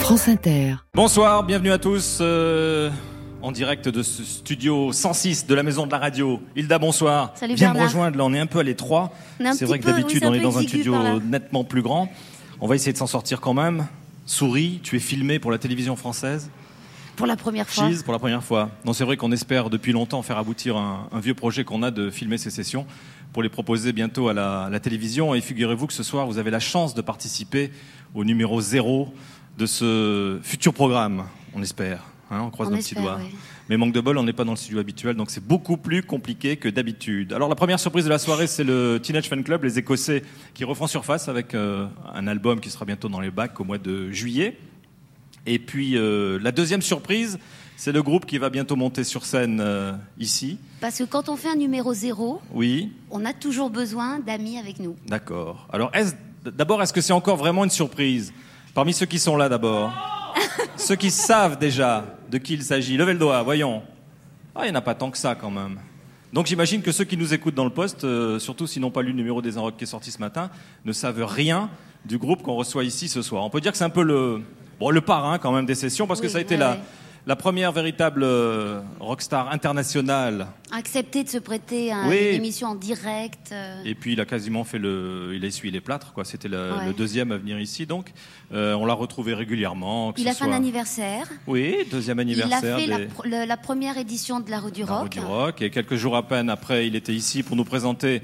France Inter. Bonsoir, bienvenue à tous en direct de ce studio 106 de la Maison de la Radio. Hilda, bonsoir. Salut Viens Bernard. me rejoindre, là on est un peu à l'étroit. C'est vrai que d'habitude on est dans un studio nettement plus grand. On va essayer de s'en sortir quand même. Souris, tu es filmé pour la télévision française. Pour la première fois. Cheese, pour la première fois. Non, c'est vrai qu'on espère depuis longtemps faire aboutir un vieux projet qu'on a de filmer ces sessions pour les proposer bientôt à la télévision. Et figurez-vous que ce soir, vous avez la chance de participer au numéro 0 de ce futur programme, on espère. Hein, on croise nos petits doigts. Oui. Mais manque de bol, on n'est pas dans le studio habituel, donc c'est beaucoup plus compliqué que d'habitude. Alors la première surprise de la soirée, c'est le Teenage Fan Club, les Écossais, qui refont surface avec un album qui sera bientôt dans les bacs au mois de juillet. Et puis la deuxième surprise, c'est le groupe qui va bientôt monter sur scène ici. Parce que quand on fait un numéro 0, oui, on a toujours besoin d'amis avec nous. D'accord. Alors est-ce que c'est encore vraiment une surprise ? Parmi ceux qui sont là d'abord, ceux qui savent déjà de qui il s'agit, levez le doigt, voyons. Ah, il n'y en a pas tant que ça quand même. Donc j'imagine que ceux qui nous écoutent dans le poste, surtout s'ils n'ont pas lu le numéro des Inrocks qui est sorti ce matin, ne savent rien du groupe qu'on reçoit ici ce soir. On peut dire que c'est un peu le parrain quand même des sessions, parce que ça a été la première véritable rockstar internationale. Accepté de se prêter à une émission en direct. Et puis il a quasiment fait il a essuyé les plâtres, quoi. C'était le deuxième à venir ici, donc on l'a retrouvé régulièrement. Il a fait un anniversaire. Oui, deuxième anniversaire. Il a fait la première édition de la Rue du Rock. La Rue du Rock, et quelques jours à peine après, il était ici pour nous présenter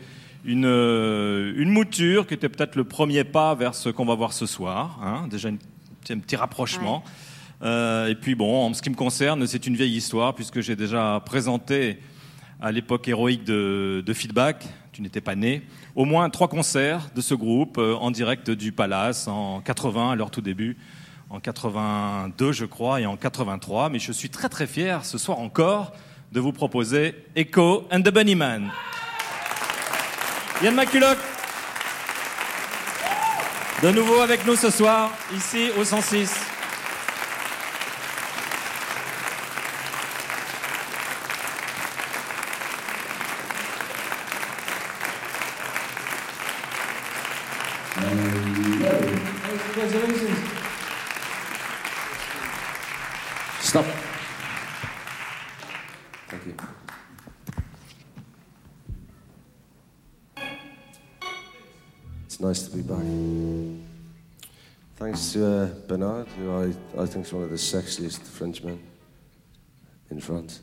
une mouture qui était peut-être le premier pas vers ce qu'on va voir ce soir. Hein, déjà un petit rapprochement. Ouais. Et puis bon, en ce qui me concerne, c'est une vieille histoire puisque j'ai déjà présenté à l'époque héroïque de Feedback, tu n'étais pas né, au moins 3 concerts de ce groupe en direct du Palace en 80 à leur tout début, en 82 je crois et en 83. Mais je suis très très fier ce soir encore de vous proposer Echo and the Bunnymen. Ian McCulloch, de nouveau avec nous ce soir, ici au 106. Congratulations. Stop. Thank you. It's nice to be back. Thanks to Bernard, who I think is one of the sexiest Frenchmen in France.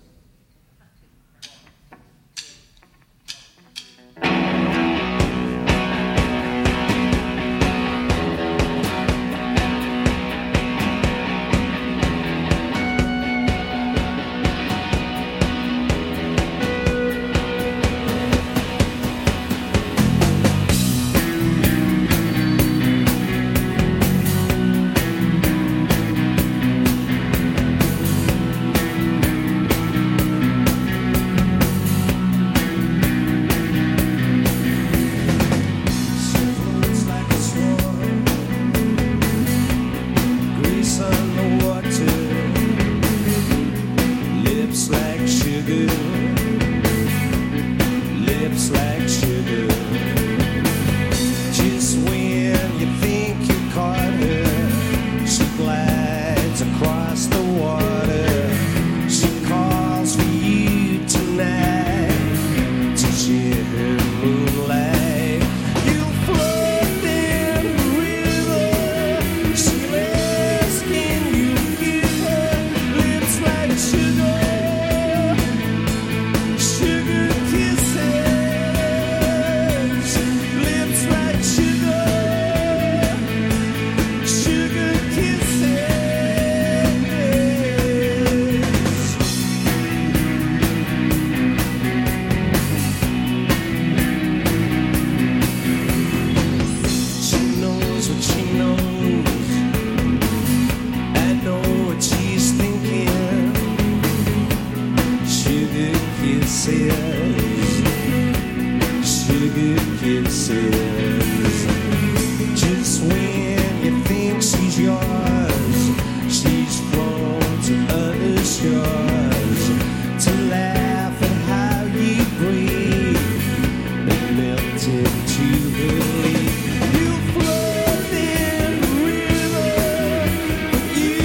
You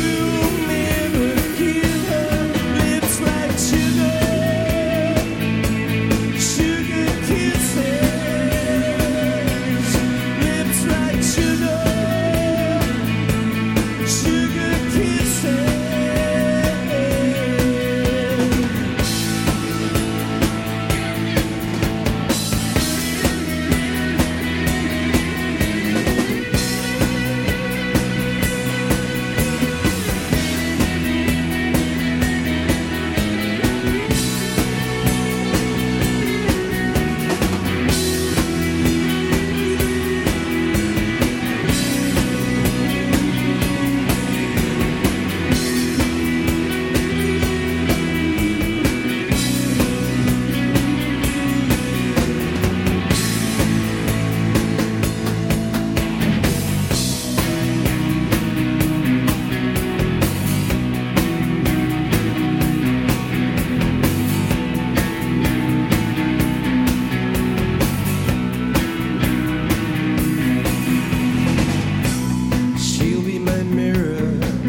mirror,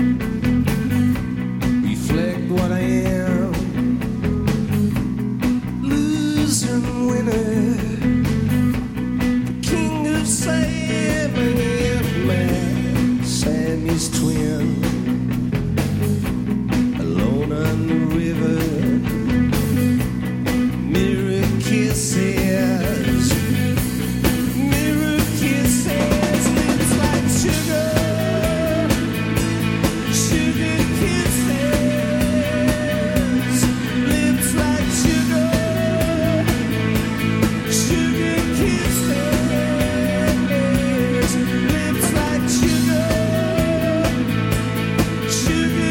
reflect what I am. Loser and winner, the king of Sam and man, Sammy's twin. Alone on the river, mirror kisses, mirror kisses, lips like sugar, sugar kisses, lips like sugar, sugar kisses, lips like sugar, sugar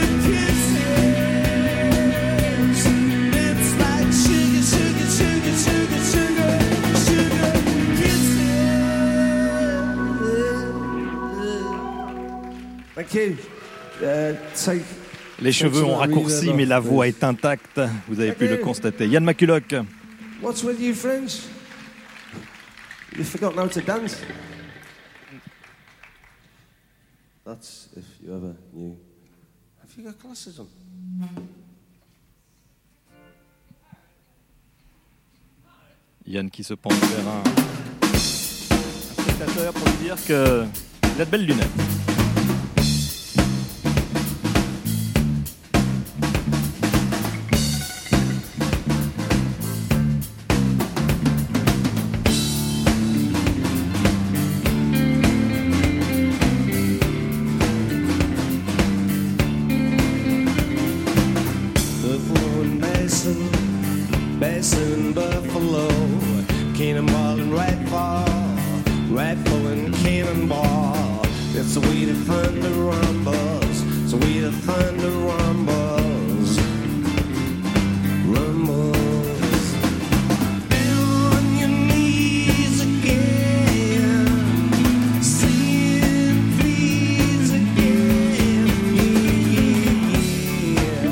kisses, lips like sugar, sugar, sugar, sugar, sugar, sugar kisses. Thank you. Take Les cheveux ont raccourci, mais la voix est intacte. Vous avez pu le constater. Ian McCulloch. What's with you, friends? You've forgotten how to dance. That's if you ever knew. Have you got glasses on? Ian qui se penche vers un spectateur pour lui dire qu'il a de belles lunettes. Buffalo and Basin, Basin and Buffalo, Cannonball and Rifle and Cannonball. It's the way the thunder rumbles, it's the way the thunder rumbles, rumbles. Down on your knees again, saying please again, yeah.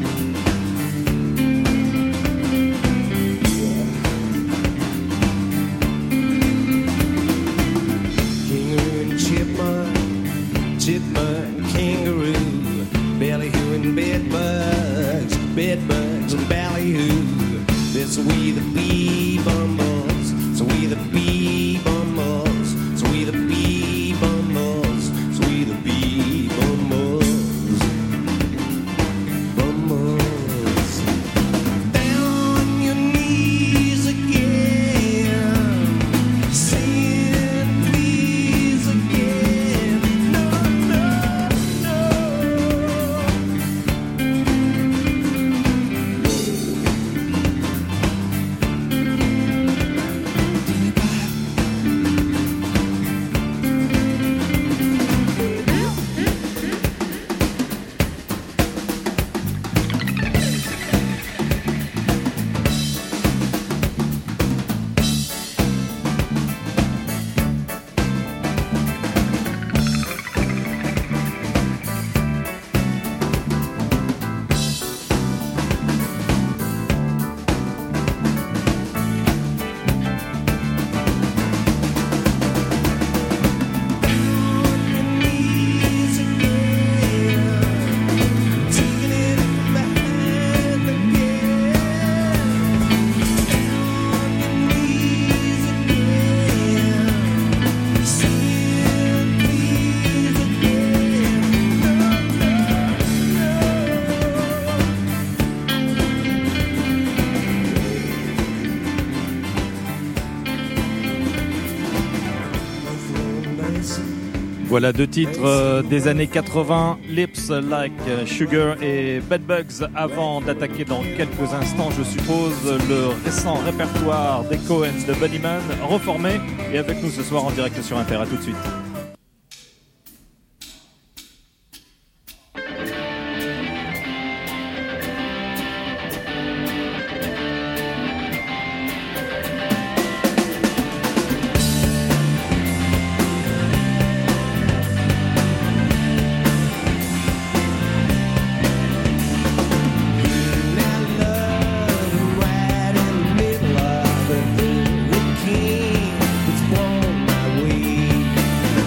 Kangaroo and chipmunk, chipmunk, kangaroo, ballyhoo and bedbugs, bedbugs and ballyhoo. That's the way the bee bumbles, it's the way the bee bumbles, it's the way the bee bumbles, it's the way the bee bumbles, bumbles. Down on your knees again, saying please again. No, no, no. Voilà deux titres des années 80, Lips Like Sugar et Bed Bugs. Avant d'attaquer dans quelques instants, je suppose, le récent répertoire des Coens de Bunnyman, reformé et avec nous ce soir en direct sur Inter. À tout de suite. Right in the middle of it, the king was born my way.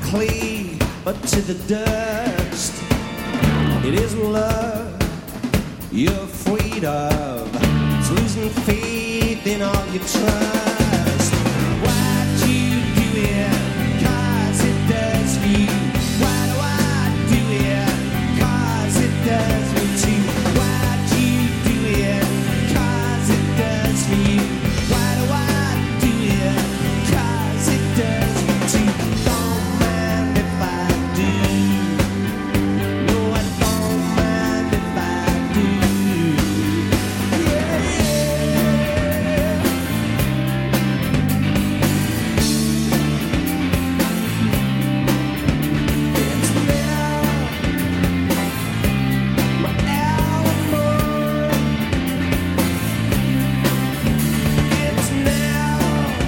clay, but to the dust. It isn't love you're afraid of. It's losing faith in all you trust. Why'd you do it? 'Cause it does for you. Why do I do it? 'Cause it does me too. Why'd you do it? 'Cause it does for you. Why do I do it? 'Cause it does me too. Don't mind if I do. No, I don't mind if I do. Yeah, yeah. It's now my Alamo. It's now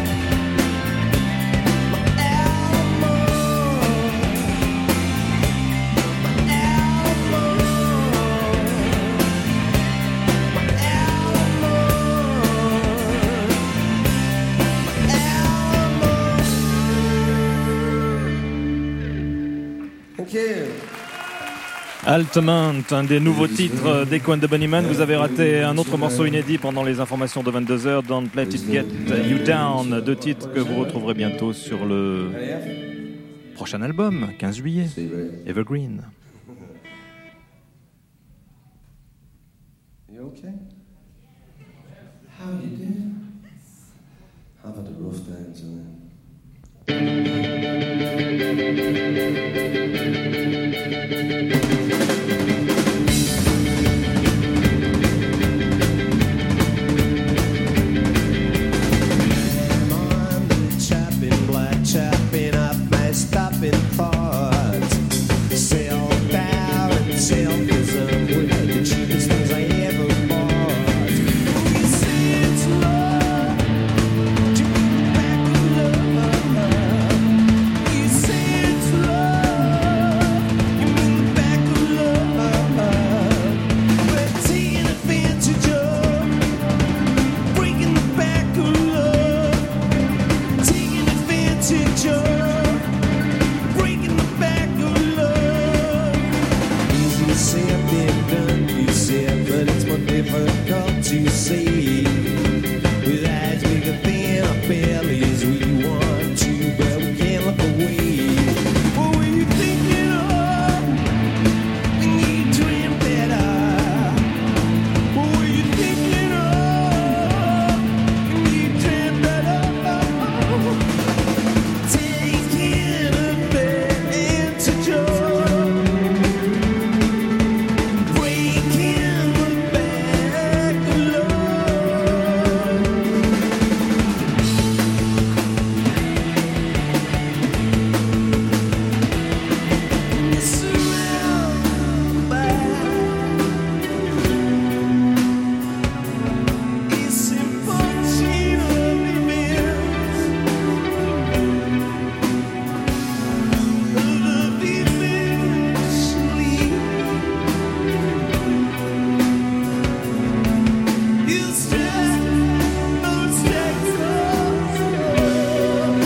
my Alamo. My Alamo. My Alamo. Thank you. Altamont, un des nouveaux titres d'Echo and the Bunnymen. Vous avez raté un autre morceau inédit pendant les informations de 22h, Don't Let It Get You Down, deux titres que vous retrouverez bientôt sur le prochain album, 15 juillet, Evergreen. You okay? How you doing? I've had a rough day, I'm telling you. On the chopping block, chopping up my stopping thoughts. Self-doubt and selfism were the cheapest things I ever bought. You say it's love, to bring back love. You say it's love, you mean the back of love. We're taking advantage of, breaking the back of love. Taking advantage of, breaking the back of love. Easy said than done, you said, but it's more difficult to say. With eyes bigger than our bellies, we want to, but we can't look away. What were you thinking of when you dreamed better? What were you thinking of when you dreamed better? Taking advantage of, breaking the back of love. It's around back. It's impossible to miss. Love eventually. You stack those stacks of love.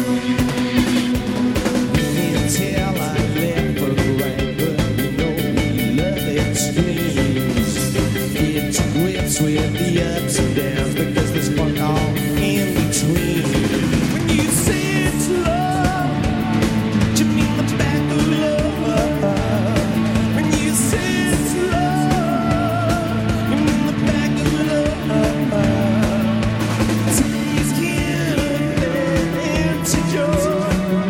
You can't tell I left for right, but you know we love extremes. Get to grips with the ups and downs because there's fuck all in between. When you say it's love, do you mean the back of love? When you say it's love, you mean the back of love. Taking advantage of,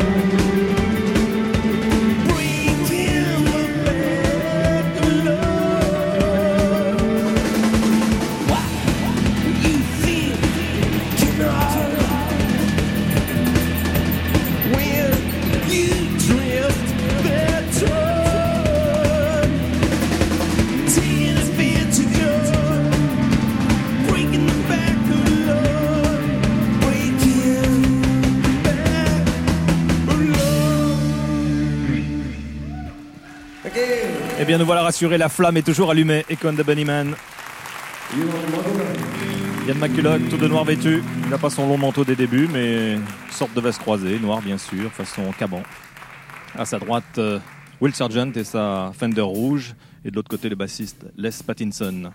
breaking the back of love. Why you think you know when you drift better? Taking advantage of, breaking the back of love, breaking back of love. Okay. Eh bien, nous voilà rassurés, la flamme est toujours allumée. Echo and the Bunnymen. Ian McCulloch, tout de noir vêtu. Il n'a pas son long manteau des débuts, mais sorte de veste croisée, noire bien sûr, façon Caban. À sa droite, Will Sergeant et sa Fender rouge. Et de l'autre côté, le bassiste Les Pattinson.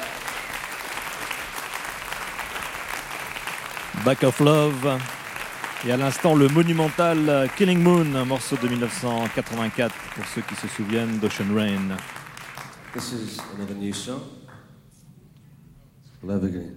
Back of Love, Et à l'instant, le monumental Killing Moon, un morceau de 1984, pour ceux qui se souviennent d'Ocean Rain. This is another new song. Love Again.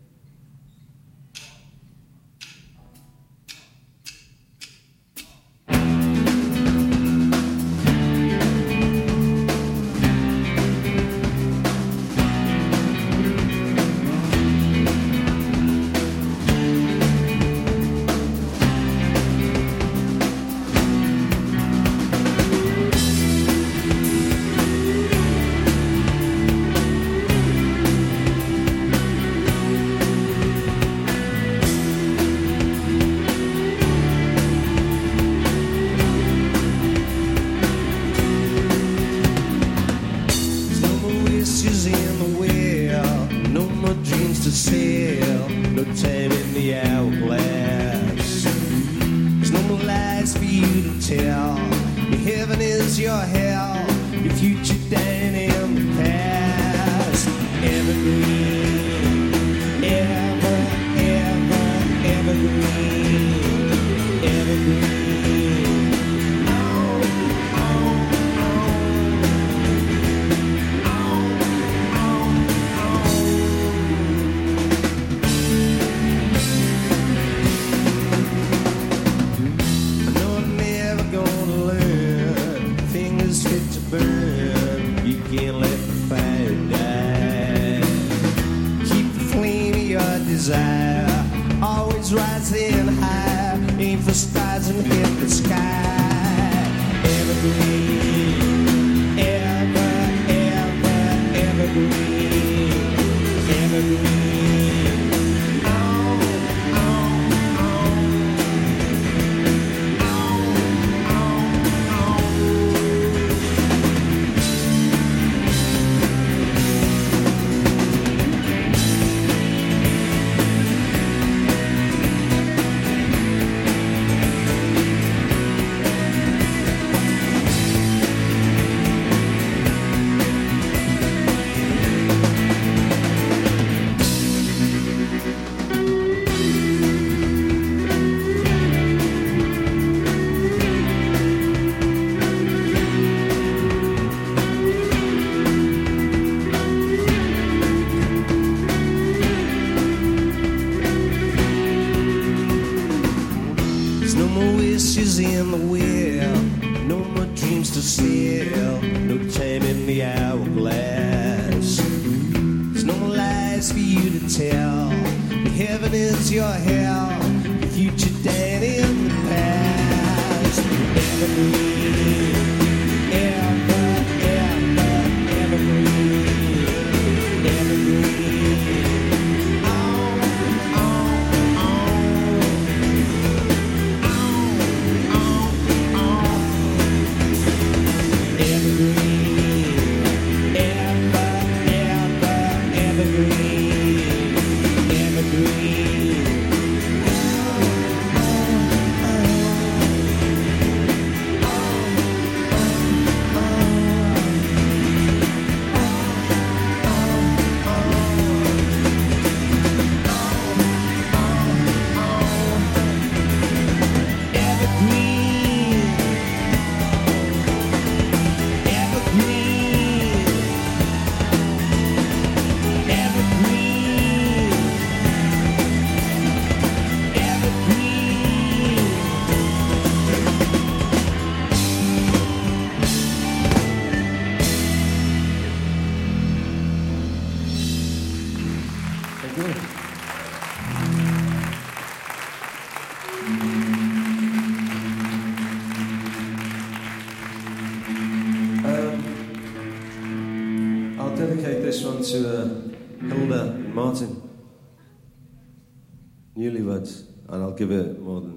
Newlyweds, and I'll give it more than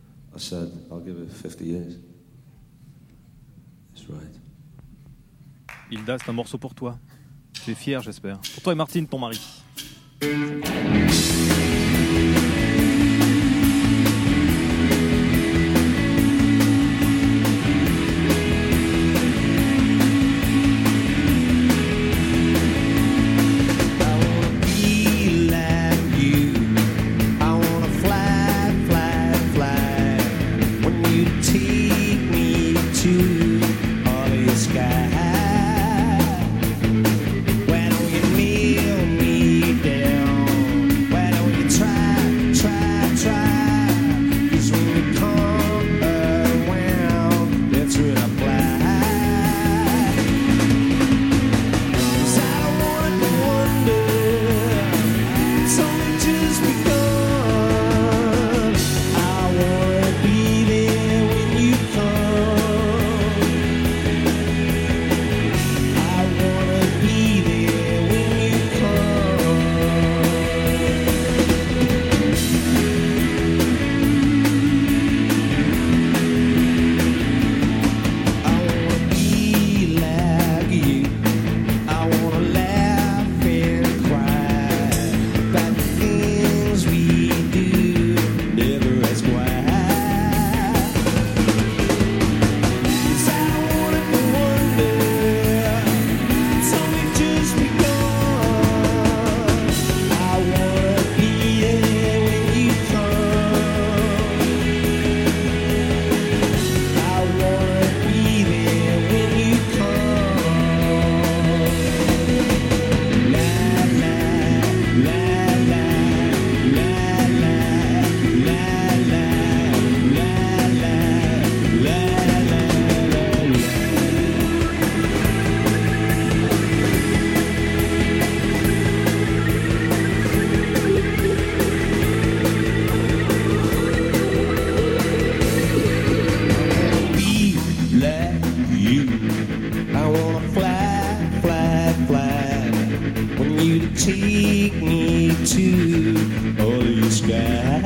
I said. I'll give it 50 years. That's right. Hilda, c'est un morceau pour toi. Tu es fier, j'espère. Pour toi et Martine, ton mari. I wanna fly, fly, fly. take me to all the sky.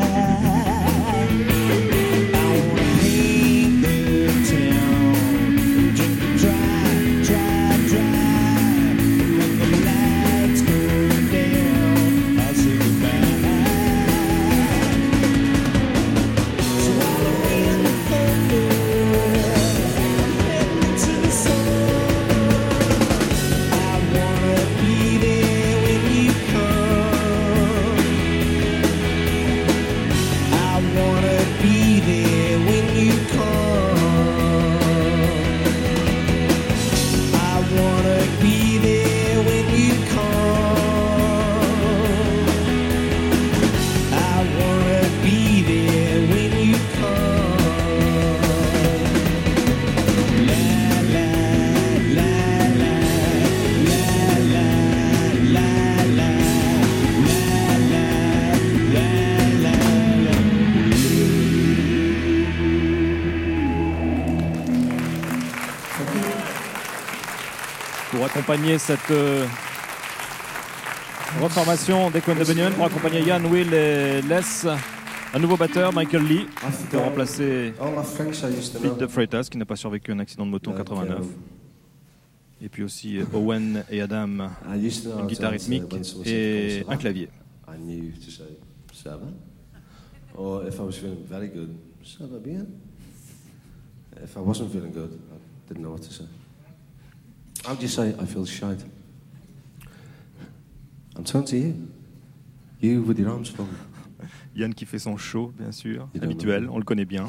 I wanna paint the town, drink it dry, dry, dry. When the lights go down, I'll say goodbye. So I'll win the thunder, heading to the sun. I wanna be there when you come. I wanna be there when you come. I wanna be there when you come. I wanna be there when you come. La la la la la la la la la la la. Pour accompagner cette reformation d'Echo and the Bunnymen, pour accompagner Ian, Will et Les, un nouveau batteur, Michael Lee, qui a remplacé All my friends I used to know. Pete de Freitas, qui n'a pas survécu à un accident de moto en 89. Et puis aussi Owen et Adam, I used to know une how guitare to rythmique when someone et said, un clavier. I knew to say seven, or if I was feeling very good, seven bien. If I wasn't feeling good, I didn't know what to say. How do you say I feel shite? I'm turning to you. You with your arms full. Yann qui fait son show, bien sûr, You don't habituel, know. on le connaît bien.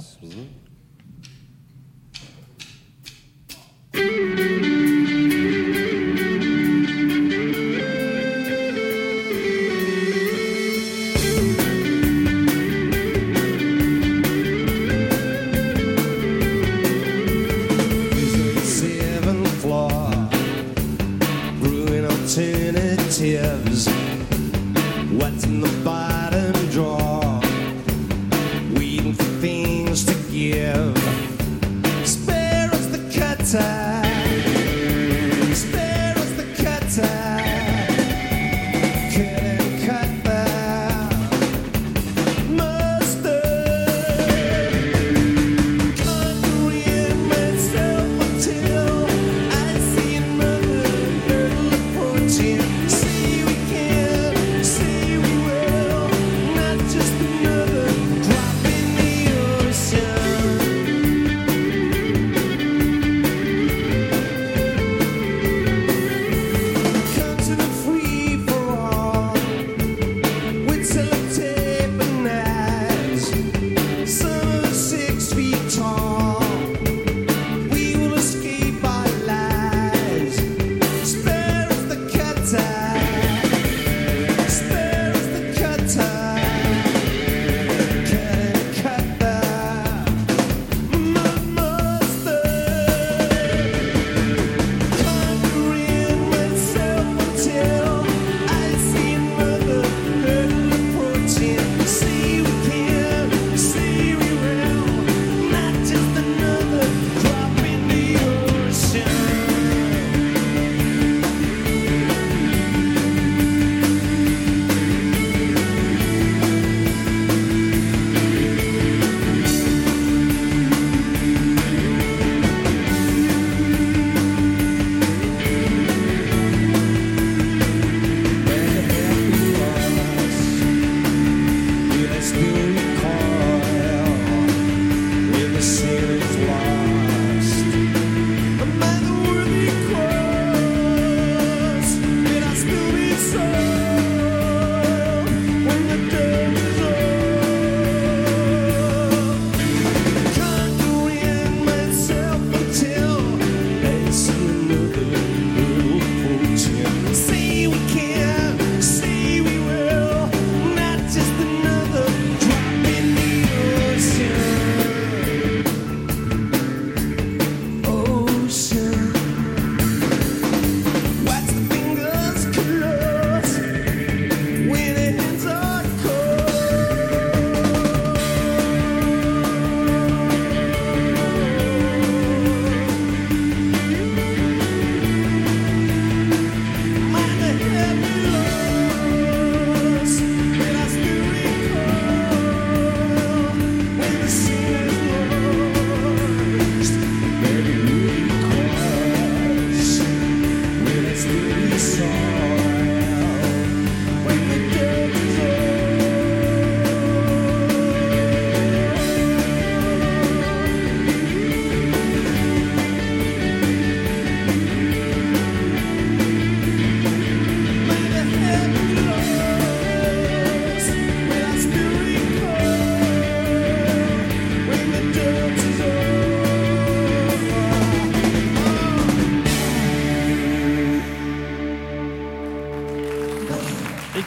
Seventh floor, brewing alternatives. What's in the bottom drawer? Waiting for things to give. Spare us the cutter. Spare us the cutter. Couldn't cut the mustard. Conquering myself until I see another girl approaching. Say we can, say we will, not just another drop in the ocean.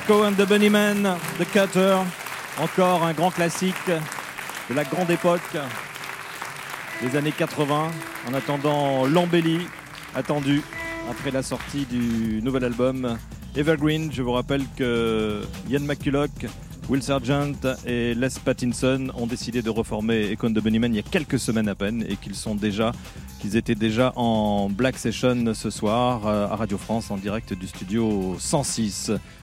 Echo and the Bunnymen, The Cutter, encore un grand classique de la grande époque des années 80, en attendant l'embellie attendue après la sortie du nouvel album Evergreen. Je vous rappelle que Ian McCulloch, Will Sergeant et Les Pattinson ont décidé de reformer Echo and the Bunnymen il y a quelques semaines à peine et qu'ils étaient déjà en Black Session ce soir à Radio France en direct du studio 106.